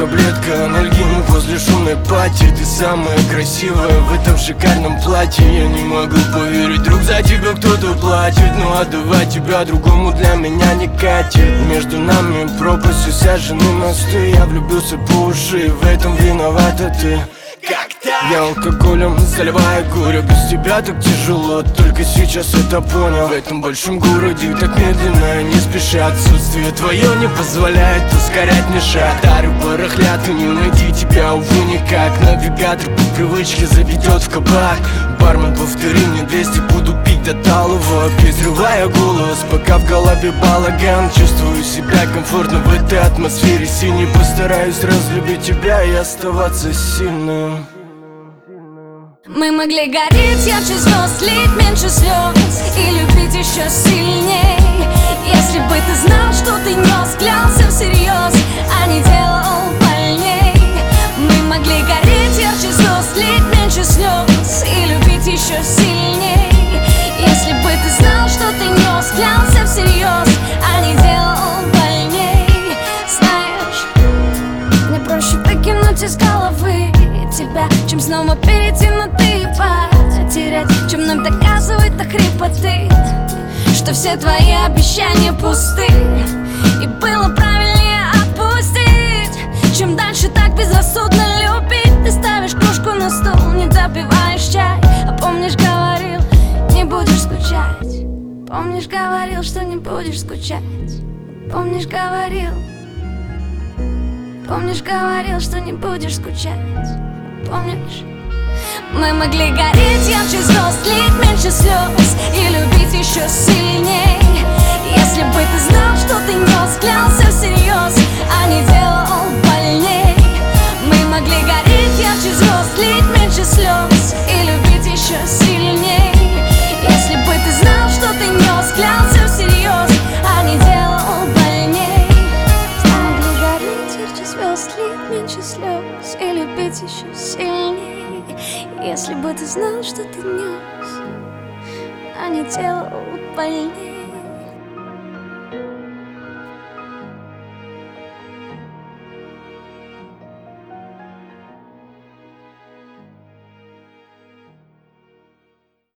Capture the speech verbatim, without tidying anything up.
таблетка анальгина возле шумной пати. Ты самая красивая в этом шикарном платье. Я не могу поверить, друг, за тебя кто-то платит. Ну отдавать тебя другому для меня не катит. Между нами пропасть, усажены мосты. Я влюбился по уши, в этом виновата ты. Как так? Я алкоголем заливаю горе. Без тебя так тяжело, только сейчас это понял. В этом большом городе так медленно и не спеша. Отсутствие твое не позволяет ускорять мне шаг. Дарю барахлят и не найти тебя, увы, никак. Навигатор по привычке заведет в кабак. Бармен, повтори мне двести, буду пить до талого. Перезрывая голос, пока в голове балаган. Чувствую себя комфортно в этой атмосфере синей. Постараюсь разлюбить тебя и оставаться сильным. Мы могли гореть ярче звезд, лить меньше слез и любить еще сильней. Если бы ты знал, что ты нес, клялся всерьез, а не делал больней. Мы могли гореть ярче звезд, лить меньше слез и любить еще сильней. Если бы ты знал, что ты нес, клялся всерьез, а не делал больней. Знаешь, мне проще выкинуть из головы тебя, чем снова перейти на ты и потерять, чем вновь доказывать до хрипоты, что все твои обещания пусты. И было правильнее отпустить, чем дальше так безрассудно любить. Ты ставишь кружку на стол, не допиваешь чай. А помнишь, говорил, не будешь скучать. Помнишь, говорил, что не будешь скучать. Помнишь, говорил, помнишь, говорил, что не будешь скучать. Помнишь? Мы могли гореть ярче звезд, лить меньше слез и любить еще сильней. Если бы ты знал, что ты нес, клялся всерьез, а не делал больней. Мы могли гореть ярче звезд, лить меньше слез и любить еще сильней. Если бы ты знал, что ты нес, клялся всерьез, а не делал больней. Мы могли гореть ярче звезд, лить меньше слез и любить еще сильней. Если бы ты знал, что ты нес, а не делал больней.